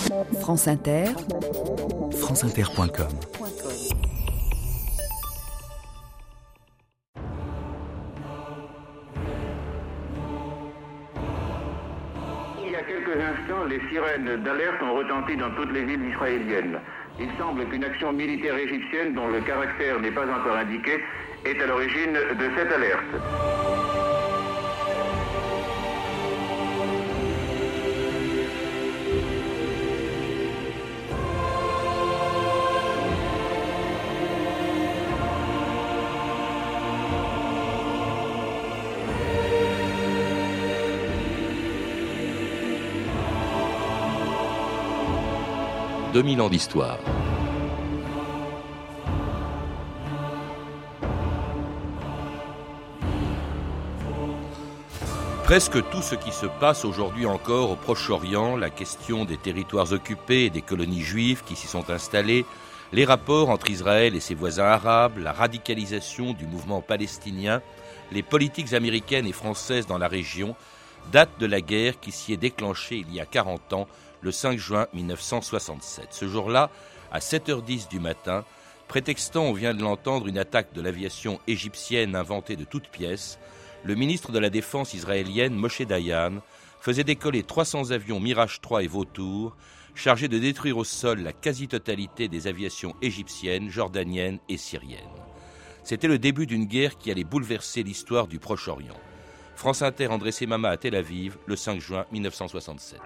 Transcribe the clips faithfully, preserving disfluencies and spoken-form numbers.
France Inter, france inter point com. Il y a quelques instants, les sirènes d'alerte ont retenti dans toutes les villes israéliennes. Il semble qu'une action militaire égyptienne, dont le caractère n'est pas encore indiqué, est à l'origine de cette alerte. deux mille ans d'histoire. Presque tout ce qui se passe aujourd'hui encore au Proche-Orient, la question des territoires occupés et des colonies juives qui s'y sont installées, les rapports entre Israël et ses voisins arabes, la radicalisation du mouvement palestinien, les politiques américaines et françaises dans la région, datent de la guerre qui s'y est déclenchée il y a quarante ans, le cinq juin mille neuf cent soixante-sept. Ce jour-là, à sept heures dix du matin, prétextant, on vient de l'entendre, une attaque de l'aviation égyptienne inventée de toutes pièces, le ministre de la Défense israélienne, Moshe Dayan, faisait décoller trois cents avions Mirage trois et Vautour, chargés de détruire au sol la quasi-totalité des aviations égyptiennes, jordaniennes et syriennes. C'était le début d'une guerre qui allait bouleverser l'histoire du Proche-Orient. France Inter, André Semama à Tel Aviv, le cinq juin mille neuf cent soixante-sept.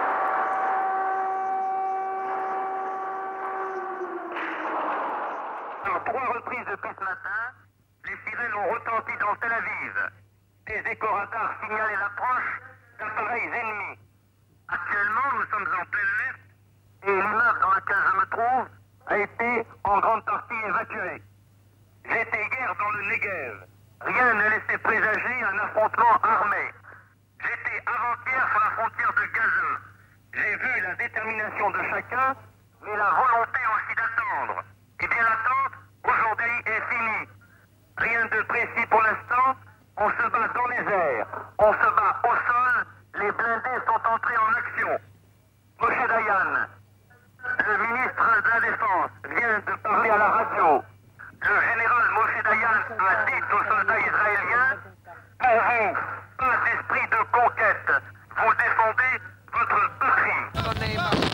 Trois reprises depuis ce matin, les sirènes ont retenti dans Tel Aviv. Des éco-radars signalaient l'approche d'appareils ennemis. Actuellement, nous sommes en pleine lutte et l'immeuble dans lequel je me trouve a été en grande partie évacué. J'étais hier dans le Negev. Rien ne laissait présager un affrontement armé. J'étais avant-hier sur la frontière de Gaza. J'ai vu la détermination de chacun, mais la volonté aussi d'attendre. Eh bien, l'attente aujourd'hui est finie. Rien de précis pour l'instant. On se bat dans les airs. On se bat au sol. Les blindés sont entrés en action. Moshe Dayan, le ministre de la Défense, vient de parler à la radio. Le général Moshe Dayan a dit aux soldats israéliens, pour vous, pas d'esprit de conquête. Vous défendez votre patrie.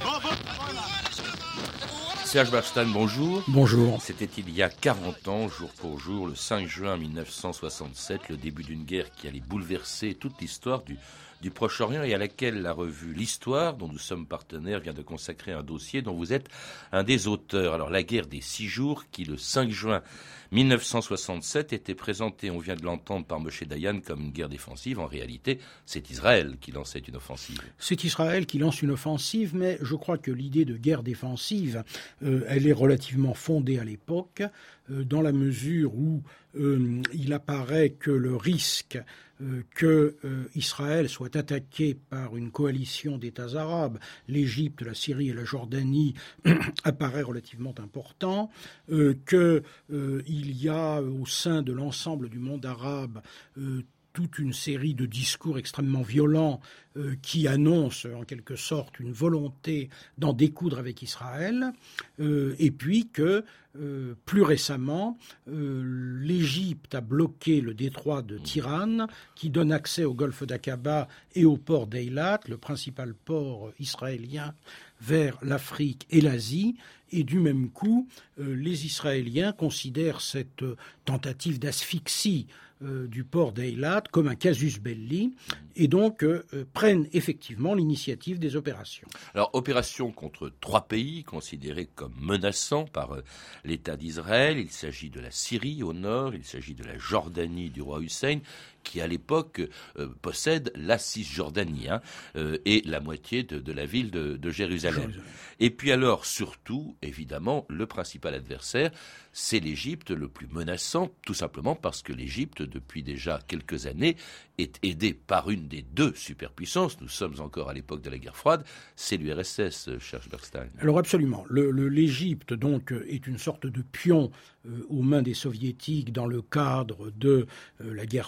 Serge Bernstein, bonjour. Bonjour. C'était il y a quarante ans, jour pour jour, le cinq juin mille neuf cent soixante-sept, le début d'une guerre qui allait bouleverser toute l'histoire du, du Proche-Orient et à laquelle la revue L'Histoire, dont nous sommes partenaires, vient de consacrer un dossier dont vous êtes un des auteurs. Alors, la guerre des six jours qui, le cinq juin mille neuf cent soixante-sept, était présentée, on vient de l'entendre, par Moshe Dayan comme une guerre défensive. En réalité, c'est Israël qui lançait une offensive. C'est Israël qui lance une offensive, mais je crois que l'idée de guerre défensive, euh, elle est relativement fondée à l'époque, euh, dans la mesure où euh, il apparaît que le risque euh, que euh, Israël soit attaqué par une coalition d'États arabes, l'Égypte, la Syrie et la Jordanie, apparaît relativement important, euh, que euh, il y a au sein de l'ensemble du monde arabe euh, toute une série de discours extrêmement violents euh, qui annoncent en quelque sorte une volonté d'en découdre avec Israël, euh, et puis que euh, plus récemment, euh, l'Égypte a bloqué le détroit de Tiran, qui donne accès au golfe d'Aqaba et au port d'Eilat, le principal port israélien vers l'Afrique et l'Asie, et du même coup, euh, les Israéliens considèrent cette euh, tentative d'asphyxie euh, du port d'Eilat comme un casus belli, et donc euh, euh, prennent effectivement l'initiative des opérations. Alors, opération contre trois pays considérés comme menaçants par euh, l'État d'Israël. Il s'agit de la Syrie au nord, il s'agit de la Jordanie du roi Hussein, qui à l'époque euh, possède la Cisjordanie hein, euh, et la moitié de, de la ville de, de Jérusalem. Jérusalem. Et puis alors, surtout, évidemment, le principal adversaire, c'est l'Égypte, le plus menaçant, tout simplement parce que l'Égypte, depuis déjà quelques années, est aidée par une des deux superpuissances. Nous sommes encore à l'époque de la guerre froide, c'est l'U R S S, cher Bernstein. Alors absolument. Le, le, L'Égypte, donc, est une sorte de pion euh, aux mains des soviétiques dans le cadre de euh, la guerre froide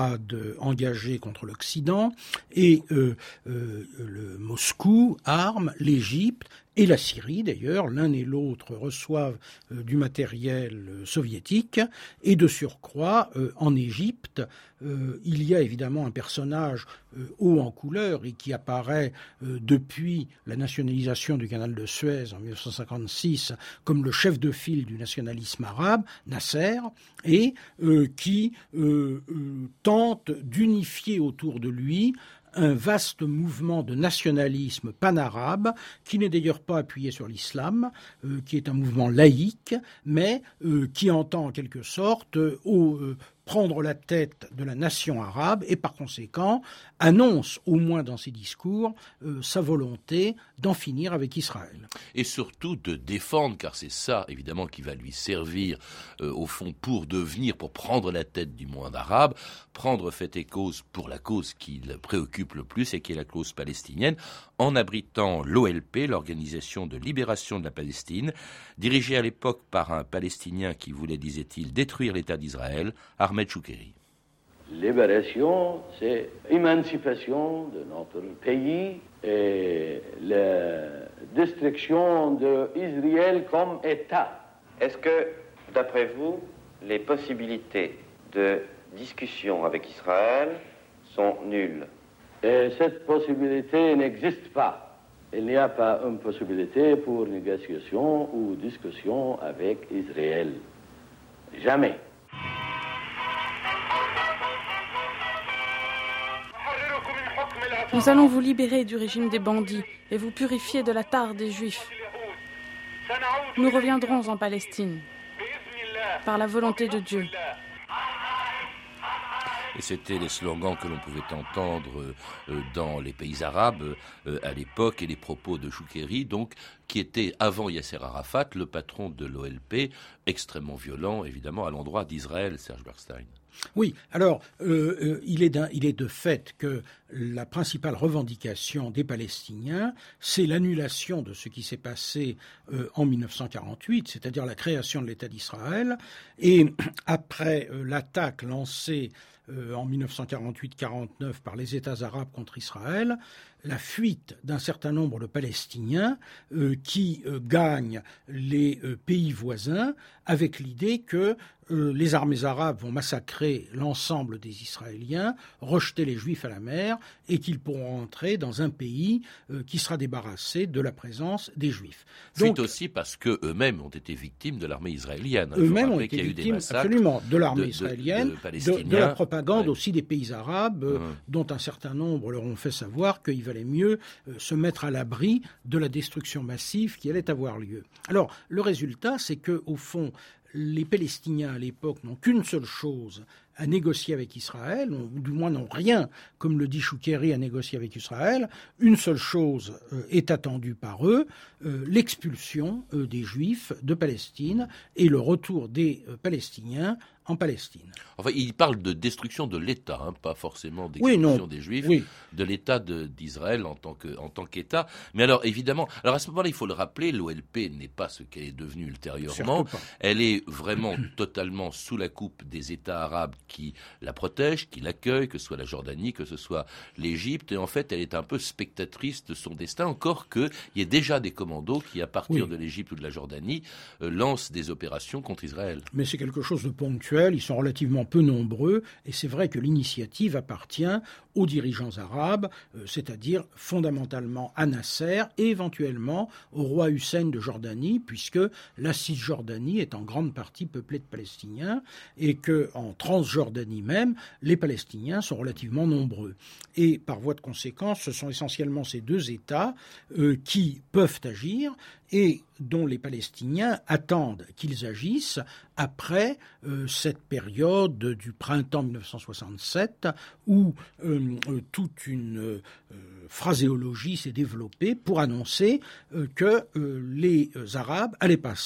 escouade engagée contre l'Occident, et euh, euh, le Moscou arme l'Égypte et la Syrie, d'ailleurs, l'un et l'autre reçoivent euh, du matériel euh, soviétique, et de surcroît, euh, en Égypte, euh, il y a évidemment un personnage euh, haut en couleur et qui apparaît euh, depuis la nationalisation du canal de Suez en dix-neuf cent cinquante-six comme le chef de file du nationalisme arabe, Nasser, et euh, qui euh, euh, tente d'unifier autour de lui un vaste mouvement de nationalisme panarabe, qui n'est d'ailleurs pas appuyé sur l'islam, euh, qui est un mouvement laïque, mais euh, qui entend en quelque sorte euh, au, euh, prendre la tête de la nation arabe et par conséquent annonce, au moins dans ses discours, euh, sa volonté d'en finir avec Israël. Et surtout de défendre, car c'est ça évidemment qui va lui servir euh, au fond pour devenir, pour prendre la tête du monde arabe, prendre fait et cause pour la cause qui le préoccupe le plus et qui est la cause palestinienne, en abritant l'O L P, l'Organisation de libération de la Palestine, dirigée à l'époque par un Palestinien qui voulait, disait-il, détruire l'État d'Israël, Ahmed Shukeri. Libération, c'est émancipation de notre pays et la destruction d'Israël comme État. Est-ce que, d'après vous, les possibilités de discussion avec Israël sont nulles? Et cette possibilité n'existe pas. Il n'y a pas une possibilité pour négociation ou discussion avec Israël. Jamais. Nous allons vous libérer du régime des bandits et vous purifier de la tare des Juifs. Nous reviendrons en Palestine, par la volonté de Dieu. Et c'était les slogans que l'on pouvait entendre euh, dans les pays arabes euh, à l'époque, et les propos de Shukeri, donc, qui était, avant Yasser Arafat, le patron de l'O L P, extrêmement violent, évidemment, à l'endroit d'Israël, Serge Bernstein. Oui, alors, euh, euh, il, est il est de fait que la principale revendication des Palestiniens, c'est l'annulation de ce qui s'est passé euh, en dix-neuf cent quarante-huit, c'est-à-dire la création de l'État d'Israël, et après euh, l'attaque lancée euh, en dix-neuf cent quarante-huit quarante-neuf par les États arabes contre Israël, la fuite d'un certain nombre de Palestiniens euh, qui euh, gagnent les euh, pays voisins avec l'idée que euh, les armées arabes vont massacrer l'ensemble des Israéliens, rejeter les Juifs à la mer et qu'ils pourront entrer dans un pays euh, qui sera débarrassé de la présence des Juifs. Donc, Suite aussi parce qu'eux-mêmes ont été victimes de l'armée israélienne. Eux-mêmes ont été victimes absolument de l'armée de, israélienne, de, de, de, de la propagande ouais. aussi des pays arabes, euh, mmh. dont un certain nombre leur ont fait savoir qu'il valait mieux euh, se mettre à l'abri de la destruction massive qui allait avoir lieu. Alors, le résultat, c'est que, au fond, les Palestiniens à l'époque n'ont qu'une seule chose à négocier avec Israël, ou du moins n'ont rien, comme le dit Shukeri, à négocier avec Israël. Une seule chose euh, est attendue par eux, euh, l'expulsion euh, des Juifs de Palestine et le retour des euh, Palestiniens en Palestine. Enfin, il parle de destruction de l'État, hein, pas forcément d'expulsion oui, des Juifs, oui. de l'État de, d'Israël en tant que, en tant qu'État. Mais alors, évidemment, alors à ce moment-là, il faut le rappeler, l'O L P n'est pas ce qu'elle est devenue ultérieurement. Elle est vraiment totalement sous la coupe des États arabes qui la protègent, qui l'accueillent, que ce soit la Jordanie, que ce soit l'Égypte. Et en fait, elle est un peu spectatrice de son destin, encore qu'il y ait déjà des commandos qui, à partir oui. de l'Égypte ou de la Jordanie, euh, lancent des opérations contre Israël. Mais c'est quelque chose de ponctuel. Ils sont relativement peu nombreux et c'est vrai que l'initiative appartient aux dirigeants arabes, euh, c'est-à-dire fondamentalement à Nasser et éventuellement au roi Hussein de Jordanie, puisque la Cisjordanie est en grande partie peuplée de Palestiniens et qu'en Transjordanie même, les Palestiniens sont relativement nombreux. Et par voie de conséquence, ce sont essentiellement ces deux États euh, qui peuvent agir et dont les Palestiniens attendent qu'ils agissent après euh, cette période du printemps dix-neuf cent soixante-sept où euh, euh, toute une euh, phraséologie s'est développée pour annoncer euh, que euh, les Arabes allaient passer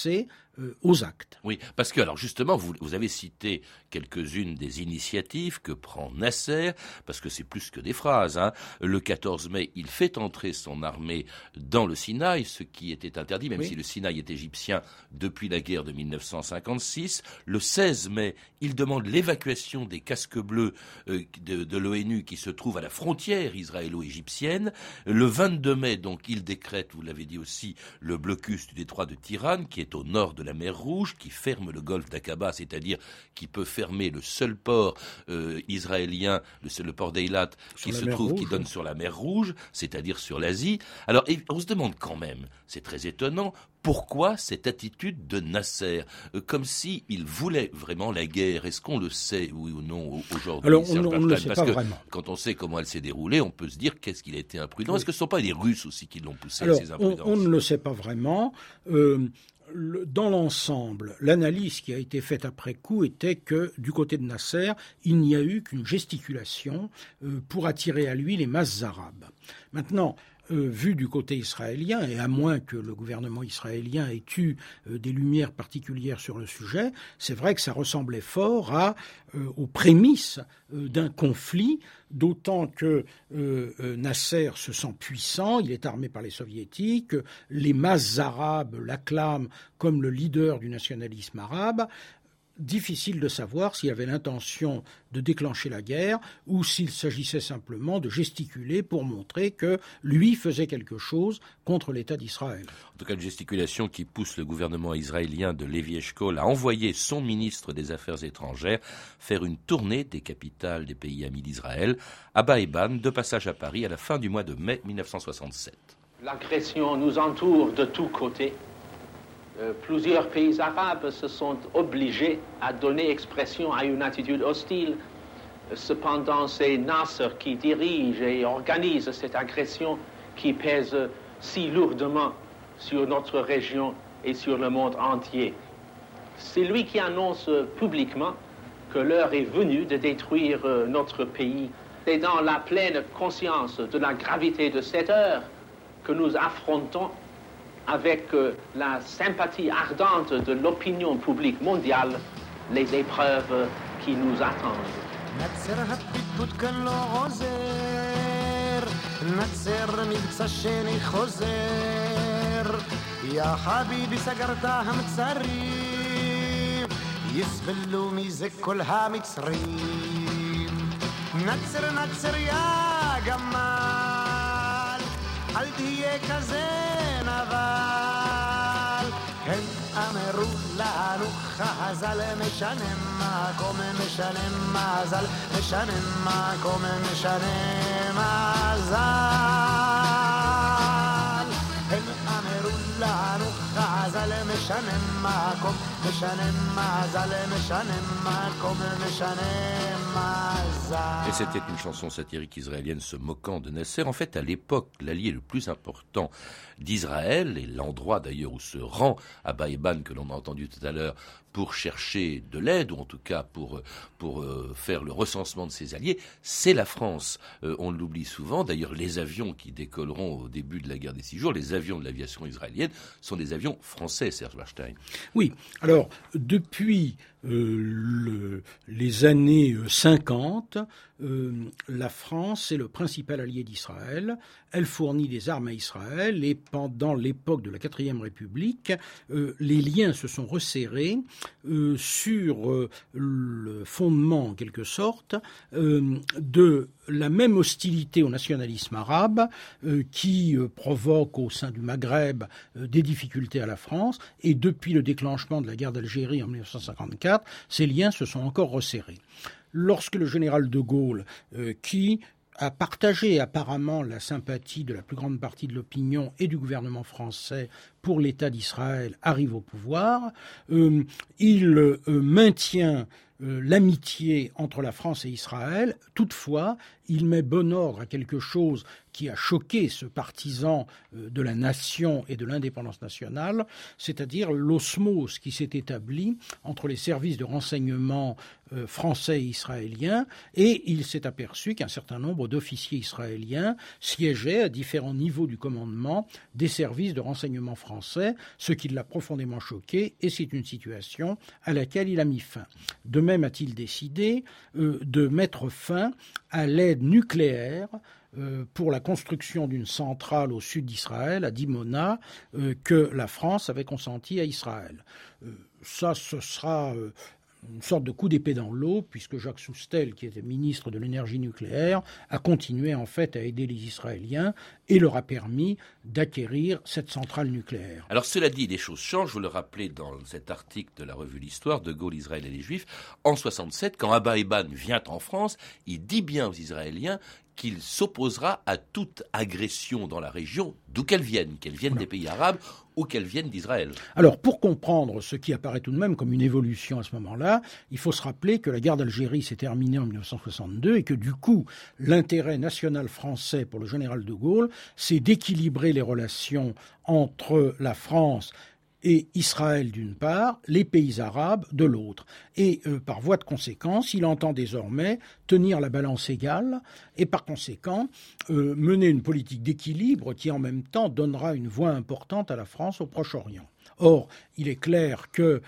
euh, aux actes. Oui, parce que alors justement, vous, vous avez cité quelques-unes des initiatives que prend Nasser, parce que c'est plus que des phrases. Hein. Le quatorze mai, il fait entrer son armée dans le Sinaï, ce qui était interdit, même oui. si le Sinaï est égyptien depuis la guerre de mille neuf cent cinquante-six. Le seize mai, il demande l'évacuation des casques bleus euh, de, de l'ONU qui se trouvent à la frontière israélo-égyptienne. Le vingt-deux mai, donc, il décrète, vous l'avez dit aussi, le blocus du détroit de Tiran, qui est au nord de la mer Rouge, qui ferme le golfe d'Aqaba, c'est-à-dire qui peut fermer le seul port euh, israélien, le, le port d'Eilat, qui se trouve, Rouge. qui donne sur la mer Rouge, c'est-à-dire sur l'Asie. Alors, on se demande quand même, c'est très étonnant, pourquoi cette attitude de Nasser, euh, comme si il voulait vraiment la guerre? Est-ce qu'on le sait, oui ou non, aujourd'hui? Alors, on, on ne le sait Parce pas que vraiment. Quand on sait comment elle s'est déroulée, on peut se dire qu'est-ce qu'il a été imprudent. Oui. Est-ce que ce ne sont pas les Russes aussi qui l'ont poussé Alors, à ces imprudences? on, on ne le sait pas vraiment. Euh, le, dans l'ensemble, l'analyse qui a été faite après coup était que, du côté de Nasser, il n'y a eu qu'une gesticulation euh, pour attirer à lui les masses arabes. Maintenant, Euh, vu du côté israélien, et à moins que le gouvernement israélien ait eu euh, des lumières particulières sur le sujet, c'est vrai que ça ressemblait fort à, euh, aux prémices euh, d'un conflit, d'autant que euh, euh, Nasser se sent puissant, il est armé par les soviétiques, les masses arabes l'acclament comme le leader du nationalisme arabe. Difficile de savoir s'il avait l'intention de déclencher la guerre ou s'il s'agissait simplement de gesticuler pour montrer que lui faisait quelque chose contre l'État d'Israël. En tout cas, une gesticulation qui pousse le gouvernement israélien de Levi Eshkol à envoyer son ministre des Affaires étrangères faire une tournée des capitales des pays amis d'Israël, Abba Eban, de passage à Paris à la fin du mois de mai mille neuf cent soixante-sept. L'agression nous entoure de tous côtés. Euh, plusieurs pays arabes se sont obligés à donner expression à une attitude hostile. Cependant, c'est Nasser qui dirige et organise cette agression qui pèse si lourdement sur notre région et sur le monde entier. C'est lui qui annonce publiquement que l'heure est venue de détruire notre pays. C'est dans la pleine conscience de la gravité de cette heure que nous affrontons avec euh, la sympathie ardente de l'opinion publique mondiale, les épreuves qui nous attendent. הם אמרו לנו חז"ל משנה מקום משנה מזל משנה מקום משנה מזל הם אמרו לנו חז"ל משנה מקום משנה מזל משנה מקום משנה מזל. Et c'était une chanson satirique israélienne se moquant de Nasser. En fait, à l'époque, l'allié le plus important d'Israël, et l'endroit d'ailleurs où se rend Abba Eban, que l'on a entendu tout à l'heure, pour chercher de l'aide, ou en tout cas pour, pour euh, faire le recensement de ses alliés, c'est la France. Euh, on l'oublie souvent. D'ailleurs, les avions qui décolleront au début de la guerre des six jours, les avions de l'aviation israélienne, sont des avions français, Serge Warstein. Oui. Alors, depuis euh, le, les années cinquante, euh, la France est le principal allié d'Israël. Elle fournit des armes à Israël et pendant l'époque de la quatrième République, euh, les liens se sont resserrés euh, sur euh, le fondement, en quelque sorte, euh, de la même hostilité au nationalisme arabe euh, qui euh, provoque au sein du Maghreb euh, des difficultés à la France. Et depuis le déclenchement de la guerre d'Algérie en mille neuf cent cinquante-quatre, ces liens se sont encore resserrés. Lorsque le général de Gaulle, euh, qui a partagé apparemment la sympathie de la plus grande partie de l'opinion et du gouvernement français pour l'État d'Israël, arrive au pouvoir, euh, il euh, maintient euh, l'amitié entre la France et Israël. Toutefois, il met bon ordre à quelque chose qui a choqué ce partisan euh, de la nation et de l'indépendance nationale, c'est-à-dire l'osmose qui s'est établie entre les services de renseignement euh, français et israéliens, et il s'est aperçu qu'un certain nombre d'officiers israéliens siégeaient à différents niveaux du commandement des services de renseignement français, ce qui l'a profondément choqué, et c'est une situation à laquelle il a mis fin. De même a-t-il décidé euh, de mettre fin à l'aide nucléaire euh, pour la construction d'une centrale au sud d'Israël, à Dimona, euh, que la France avait consenti à Israël. Euh, ça, ce sera euh, une sorte de coup d'épée dans l'eau, puisque Jacques Soustelle, qui était ministre de l'énergie nucléaire, a continué en fait à aider les Israéliens et leur a permis d'acquérir cette centrale nucléaire. Alors cela dit, les choses changent. Vous le rappelez dans cet article de la revue L'Histoire, De Gaulle, Israël et les Juifs. En soixante-sept, quand Abba Eban vient en France, il dit bien aux Israéliens qu'il s'opposera à toute agression dans la région, d'où qu'elle vienne, qu'elle vienne des pays arabes ou qu'elle vienne d'Israël. Alors, pour comprendre ce qui apparaît tout de même comme une évolution à ce moment-là, il faut se rappeler que la guerre d'Algérie s'est terminée en mille neuf cent soixante-deux et que du coup, l'intérêt national français pour le général de Gaulle, c'est d'équilibrer les relations entre la France et Israël d'une part, les pays arabes de l'autre. Et euh, par voie de conséquence, il entend désormais tenir la balance égale et par conséquent euh, mener une politique d'équilibre qui en même temps donnera une voix importante à la France au Proche-Orient. Or, il est clair que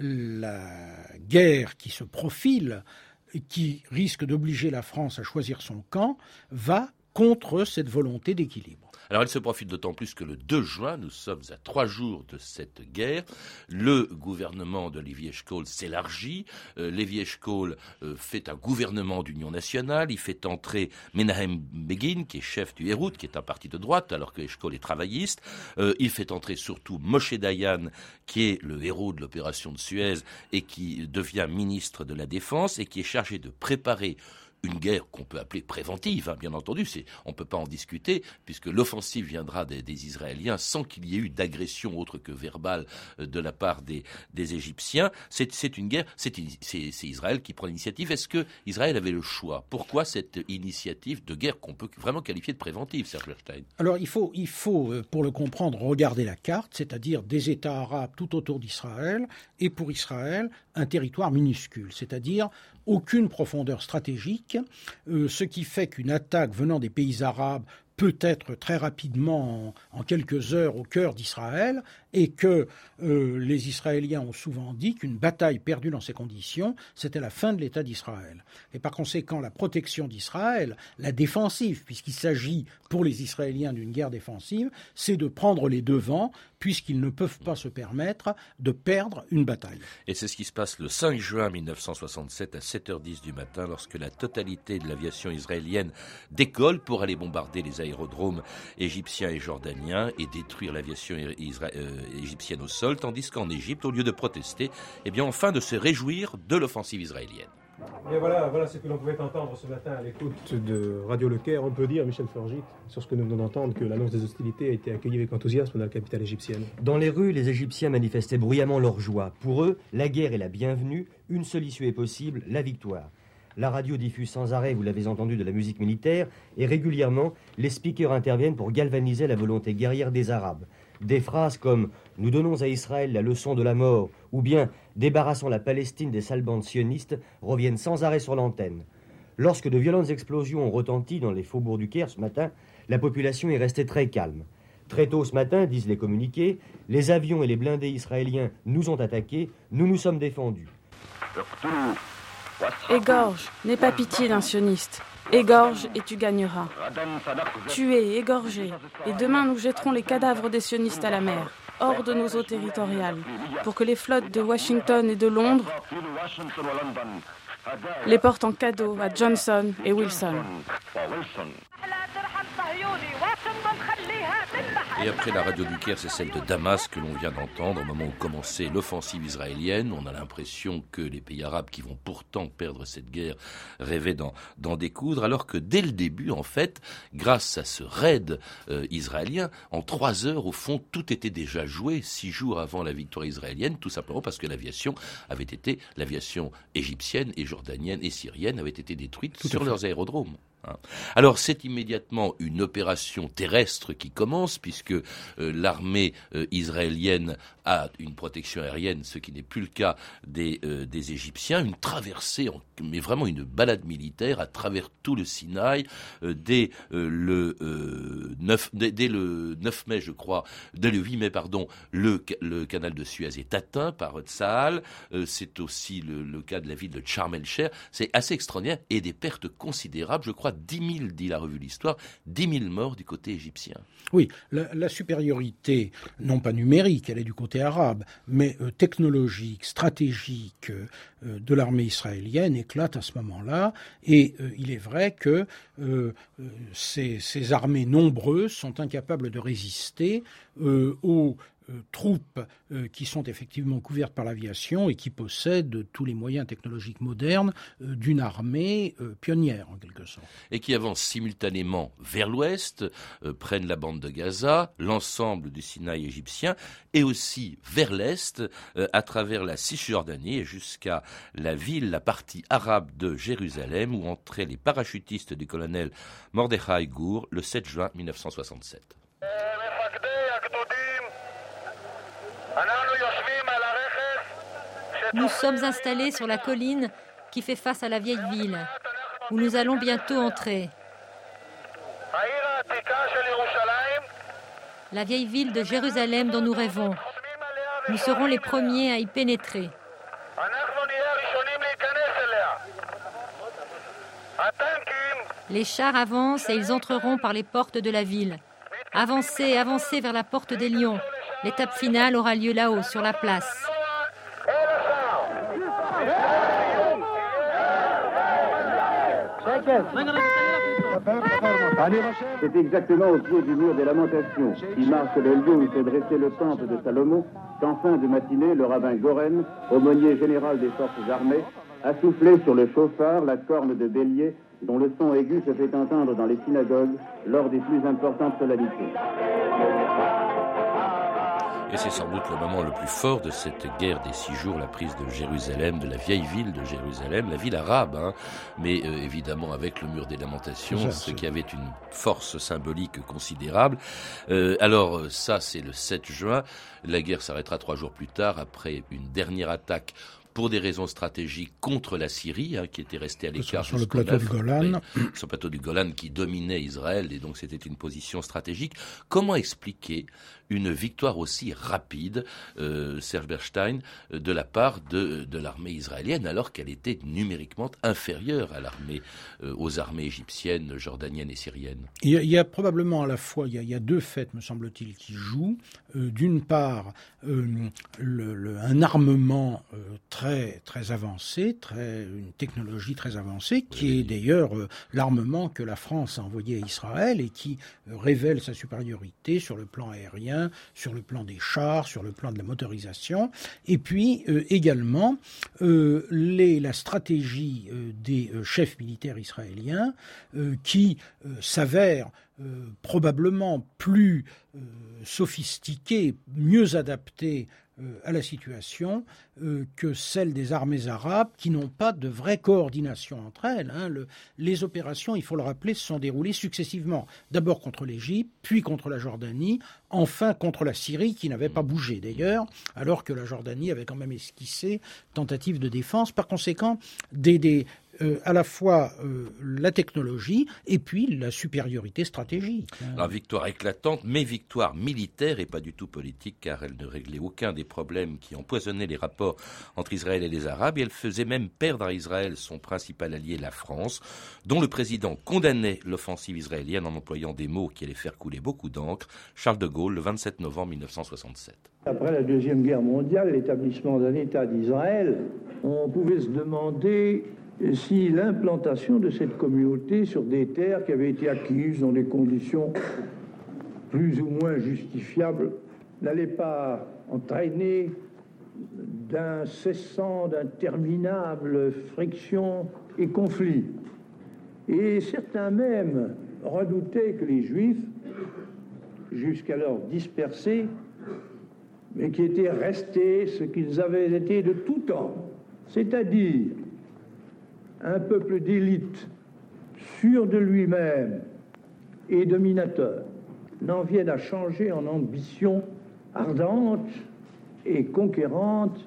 la guerre qui se profile, qui risque d'obliger la France à choisir son camp, va contre cette volonté d'équilibre. Alors elle se profite d'autant plus que le deux juin, nous sommes à trois jours de cette guerre, le gouvernement de Levi Eshkol s'élargit, euh, Levi Eshkol euh, fait un gouvernement d'union nationale, il fait entrer Menahem Begin, qui est chef du Hérout, qui est un parti de droite, alors que Eshkol est travailliste, euh, il fait entrer surtout Moshe Dayan, qui est le héros de l'opération de Suez et qui devient ministre de la Défense et qui est chargé de préparer une guerre qu'on peut appeler préventive, hein, bien entendu, c'est, on ne peut pas en discuter, puisque l'offensive viendra des, des Israéliens sans qu'il y ait eu d'agression autre que verbale euh, de la part des, des Égyptiens. C'est, c'est une guerre, c'est, c'est, c'est Israël qui prend l'initiative. Est-ce que Israël avait le choix ? Pourquoi cette initiative de guerre qu'on peut vraiment qualifier de préventive, Serge Lerstein ? Alors il faut, il faut, pour le comprendre, regarder la carte, c'est-à-dire des États arabes tout autour d'Israël, et pour Israël, un territoire minuscule, c'est-à-dire aucune profondeur stratégique, euh, ce qui fait qu'une attaque venant des pays arabes peut être très rapidement, en, en quelques heures, au cœur d'Israël, et que euh, les Israéliens ont souvent dit qu'une bataille perdue dans ces conditions, c'était la fin de l'État d'Israël. Et par conséquent, la protection d'Israël, la défensive, puisqu'il s'agit pour les Israéliens d'une guerre défensive, c'est de prendre les devants, puisqu'ils ne peuvent pas se permettre de perdre une bataille. Et c'est ce qui se passe le cinq juin mille neuf cent soixante-sept à sept heures dix du matin, lorsque la totalité de l'aviation israélienne décolle pour aller bombarder les aérodromes égyptiens et jordaniens et détruire l'aviation isra- euh, égyptienne au sol, tandis qu'en Égypte, au lieu de protester, eh bien, enfin de se réjouir de l'offensive israélienne. Et voilà, voilà ce que l'on pouvait entendre ce matin à l'écoute de Radio Le Caire. On peut dire, Michel Forgit, sur ce que nous venons d'entendre, que l'annonce des hostilités a été accueillie avec enthousiasme dans la capitale égyptienne. Dans les rues, les Égyptiens manifestaient bruyamment leur joie. Pour eux, la guerre est la bienvenue, une seule issue est possible, la victoire. La radio diffuse sans arrêt, vous l'avez entendu, de la musique militaire, et régulièrement, les speakers interviennent pour galvaniser la volonté guerrière des Arabes. Des phrases comme « Nous donnons à Israël la leçon de la mort » ou bien « Débarrassons la Palestine des sales bandes sionistes » reviennent sans arrêt sur l'antenne. Lorsque de violentes explosions ont retenti dans les faubourgs du Caire ce matin, la population est restée très calme. Très tôt ce matin, disent les communiqués, les avions et les blindés israéliens nous ont attaqués, nous nous sommes défendus. Égorge, n'aie pas pitié d'un sioniste. Égorge et tu gagneras. Tuez, égorgez, et demain nous jetterons les cadavres des sionistes à la mer, hors de nos eaux territoriales, pour que les flottes de Washington et de Londres les portent en cadeau à Johnson et Wilson. Et après la radio du Caire, c'est celle de Damas que l'on vient d'entendre au moment où commençait l'offensive israélienne. On a l'impression que les pays arabes qui vont pourtant perdre cette guerre rêvaient d'en, d'en découdre, alors que dès le début, en fait, grâce à ce raid euh, israélien, en trois heures, au fond, tout était déjà joué, six jours avant la victoire israélienne, tout simplement parce que l'aviation avait été, l'aviation égyptienne et jordanienne et syrienne avait été détruite tout sur leurs aérodromes. Alors c'est immédiatement une opération terrestre qui commence puisque euh, l'armée euh, israélienne a une protection aérienne, ce qui n'est plus le cas des, euh, des Égyptiens, une traversée, en, mais vraiment une balade militaire à travers tout le Sinaï euh, dès, euh, le, euh, neuf, dès, dès le neuf mai je crois, dès le huit mai pardon, le, le canal de Suez est atteint par Tsahal, euh, c'est aussi le, le cas de la ville de Sharm el-Sheikh, c'est assez extraordinaire et des pertes considérables, je crois dix mille, dit la revue L'Histoire, dix mille morts du côté égyptien. Oui, la, la supériorité, non pas numérique, elle est du côté arabe, mais euh, technologique, stratégique euh, de l'armée israélienne éclate à ce moment-là. Et euh, il est vrai que euh, ces, ces armées nombreuses sont incapables de résister euh, aux Euh, troupes euh, qui sont effectivement couvertes par l'aviation et qui possèdent tous les moyens technologiques modernes euh, d'une armée euh, pionnière en quelque sorte. Et qui avancent simultanément vers l'ouest, euh, prennent la bande de Gaza, l'ensemble du Sinaï égyptien, et aussi vers l'est, euh, à travers la Cisjordanie et jusqu'à la ville, la partie arabe de Jérusalem, où entraient les parachutistes du colonel Mordechai Gur le sept juin mille neuf cent soixante-sept. Nous sommes installés sur la colline qui fait face à la vieille ville, où nous allons bientôt entrer. La vieille ville de Jérusalem dont nous rêvons. Nous serons les premiers à y pénétrer. Les chars avancent et ils entreront par les portes de la ville. Avancez, avancez vers la porte des Lions. L'étape finale aura lieu là-haut, sur la place. C'est exactement au pied du mur des lamentations, qui marque le lieu où s'est dressé le temple de Salomon, qu'en fin de matinée, le rabbin Goren, aumônier général des forces armées, a soufflé sur le chauffard la corne de bélier dont le son aigu se fait entendre dans les synagogues lors des plus importantes solennités. Et c'est sans doute le moment le plus fort de cette guerre des six jours, la prise de Jérusalem, de la vieille ville de Jérusalem, la ville arabe, hein, mais euh, évidemment avec le mur des lamentations, ça, ce qui avait une force symbolique considérable. Euh, alors ça, c'est le sept juin. La guerre s'arrêtera trois jours plus tard, après une dernière attaque pour des raisons stratégiques contre la Syrie, hein, qui était restée à l'écart sur le plateau du Golan, sur le plateau du Golan qui dominait Israël, et donc c'était une position stratégique. Comment expliquer une victoire aussi rapide, euh, Serge Bernstein, de la part de, de l'armée israélienne, alors qu'elle était numériquement inférieure à l'armée, euh, aux armées égyptiennes, jordaniennes et syriennes? Il y a, il y a probablement à la fois, il y a, il y a deux faits, me semble-t-il, qui jouent. Euh, d'une part, euh, le, le, un armement euh, très très avancé, très, une technologie très avancée, qui oui. est d'ailleurs euh, l'armement que la France a envoyé à Israël et qui euh, révèle sa supériorité sur le plan aérien, sur le plan des chars, sur le plan de la motorisation, et puis euh, également euh, les, la stratégie euh, des euh, chefs militaires israéliens euh, qui euh, s'avèrent euh, probablement plus euh, sophistiqués, mieux adaptés Euh, à la situation euh, que celle des armées arabes qui n'ont pas de vraie coordination entre elles. Hein. Le, les opérations, il faut le rappeler, se sont déroulées successivement. D'abord contre l'Égypte, puis contre la Jordanie, enfin contre la Syrie qui n'avait pas bougé d'ailleurs, alors que la Jordanie avait quand même esquissé tentative de défense. Par conséquent, des... des Euh, à la fois euh, la technologie et puis la supériorité stratégique. La victoire éclatante, mais victoire militaire et pas du tout politique, car elle ne réglait aucun des problèmes qui empoisonnaient les rapports entre Israël et les Arabes, et elle faisait même perdre à Israël son principal allié, la France, dont le président condamnait l'offensive israélienne en employant des mots qui allaient faire couler beaucoup d'encre, Charles de Gaulle, le vingt-sept novembre mille neuf cent soixante-sept. Après la Deuxième Guerre mondiale, l'établissement d'un État d'Israël, on pouvait se demander si l'implantation de cette communauté sur des terres qui avaient été acquises dans des conditions plus ou moins justifiable, n'allait pas entraîner d'incessants, d'interminables frictions et conflits. Et certains même redoutaient que les Juifs, jusqu'alors dispersés, mais qui étaient restés ce qu'ils avaient été de tout temps, c'est-à-dire un peuple d'élite, sûr de lui-même et dominateur, n'en viennent à changer en ambition ardente et conquérante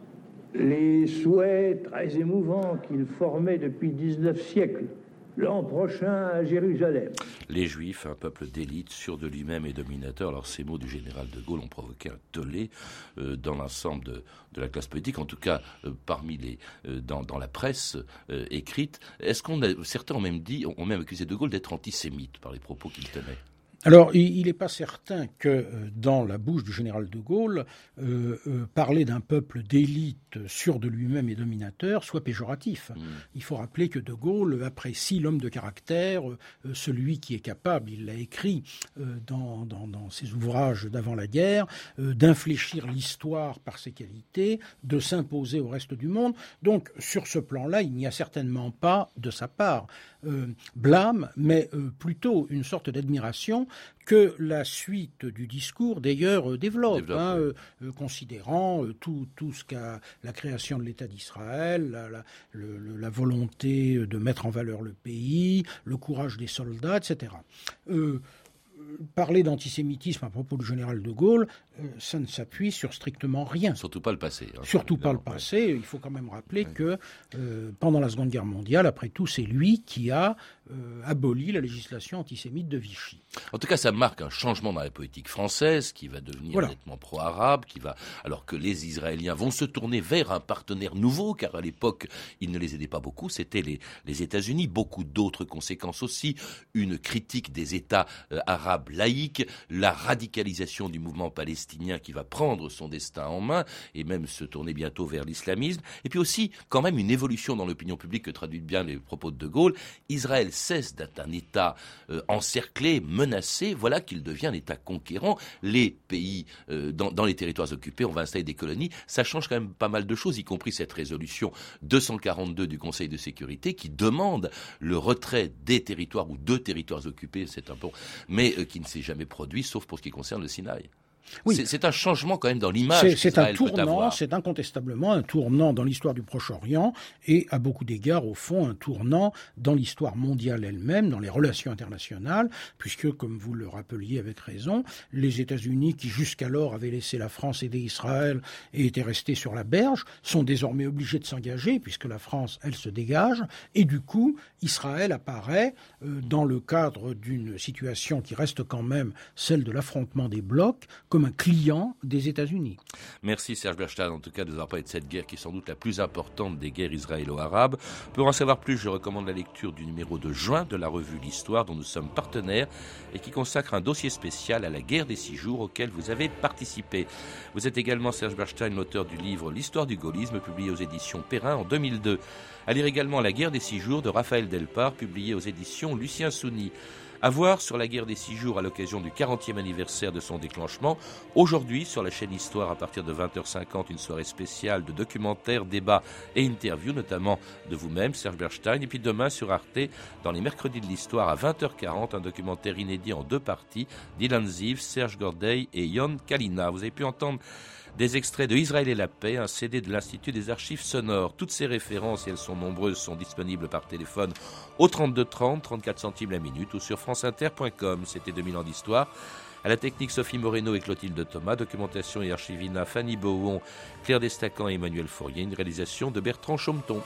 les souhaits très émouvants qu'ils formaient depuis dix-neuf siècles, l'an prochain à Jérusalem. Les Juifs, un peuple d'élite, sûr de lui-même et dominateur. Alors ces mots du général de Gaulle ont provoqué un tollé euh, dans l'ensemble de, de la classe politique, en tout cas euh, parmi les euh, dans, dans la presse euh, écrite. Est-ce qu'on a, certains ont même dit, ont même accusé de Gaulle d'être antisémite par les propos qu'il tenait? Alors, il n'est pas certain que euh, dans la bouche du général de Gaulle, euh, euh, parler d'un peuple d'élite sûr de lui-même et dominateur soit péjoratif. Mmh. Il faut rappeler que de Gaulle apprécie l'homme de caractère, euh, celui qui est capable, il l'a écrit euh, dans, dans, dans ses ouvrages d'avant la guerre, euh, d'infléchir l'histoire par ses qualités, de s'imposer au reste du monde. Donc, sur ce plan-là, il n'y a certainement pas, de sa part, euh, blâme, mais euh, plutôt une sorte d'admiration que la suite du discours, d'ailleurs, euh, développe, développe hein, oui. euh, considérant euh, tout, tout ce qu'a la création de l'État d'Israël, la, la, le, la volonté de mettre en valeur le pays, le courage des soldats, et cetera. Euh, Parler d'antisémitisme à propos du général de Gaulle, euh, ça ne s'appuie sur strictement rien. Surtout pas le passé. Hein, Surtout pas le passé. Ouais. Il faut quand même rappeler ouais. que euh, pendant la Seconde Guerre mondiale, après tout, c'est lui qui a euh, aboli la législation antisémite de Vichy. En tout cas, ça marque un changement dans la politique française qui va devenir voilà. nettement pro-arabe, qui va, alors que les Israéliens vont se tourner vers un partenaire nouveau, car à l'époque, ils ne les aidaient pas beaucoup, c'était les, les États-Unis. Beaucoup d'autres conséquences aussi, une critique des États euh, arabes laïque, la radicalisation du mouvement palestinien qui va prendre son destin en main et même se tourner bientôt vers l'islamisme, et puis aussi quand même une évolution dans l'opinion publique que traduisent bien les propos de De Gaulle. Israël cesse d'être un État euh, encerclé, menacé, voilà qu'il devient un État conquérant. Les pays, euh, dans, dans les territoires occupés, on va installer des colonies, ça change quand même pas mal de choses, y compris cette résolution deux cent quarante-deux du Conseil de sécurité qui demande le retrait des territoires ou de territoires occupés, c'est un peu... mais euh, qui ne s'est jamais produit, sauf pour ce qui concerne le Sinaï. Oui. C'est, c'est un changement quand même dans l'image c'est, c'est qu'Israël un tournant, peut avoir. C'est incontestablement un tournant dans l'histoire du Proche-Orient et à beaucoup d'égards, au fond, un tournant dans l'histoire mondiale elle-même, dans les relations internationales, puisque, comme vous le rappeliez avec raison, les États-Unis, qui jusqu'alors avaient laissé la France aider Israël et étaient restés sur la berge, sont désormais obligés de s'engager, puisque la France, elle, se dégage, et du coup, Israël apparaît euh, dans le cadre d'une situation qui reste quand même celle de l'affrontement des blocs, comme un client des États-Unis. Merci Serge Bernstein, en tout cas, de nous avoir parlé de cette guerre qui est sans doute la plus importante des guerres israélo-arabes. Pour en savoir plus, je recommande la lecture du numéro de juin de la revue L'Histoire, dont nous sommes partenaires et qui consacre un dossier spécial à la guerre des six jours auquel vous avez participé. Vous êtes également, Serge Bernstein, l'auteur du livre L'Histoire du gaullisme, publié aux éditions Perrin en deux mille deux. À lire également La guerre des six jours de Raphaël Delpar, publié aux éditions Lucien Souni. À voir sur la guerre des six jours à l'occasion du quarantième anniversaire de son déclenchement. Aujourd'hui, sur la chaîne Histoire, à partir de vingt heures cinquante, une soirée spéciale de documentaires, débats et interviews, notamment de vous-même, Serge Bernstein. Et puis demain, sur Arte, dans les mercredis de l'Histoire, à vingt heures quarante, un documentaire inédit en deux parties, d'Ilan Ziv, Serge Gordey et Yon Kalina. Vous avez pu entendre des extraits de Israël et la paix, un C D de l'Institut des archives sonores. Toutes ces références, et elles sont nombreuses, sont disponibles par téléphone au trente-deux trente, trente-quatre centimes la minute ou sur franceinter point com. C'était deux mille ans d'histoire. À la technique, Sophie Moreno et Clotilde Thomas. Documentation et archivina, Fanny Bohon, Claire Destacan et Emmanuel Fourier. Une réalisation de Bertrand Chaumeton.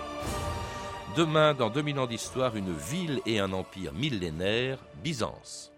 Demain, dans deux mille ans d'histoire, une ville et un empire millénaire, Byzance.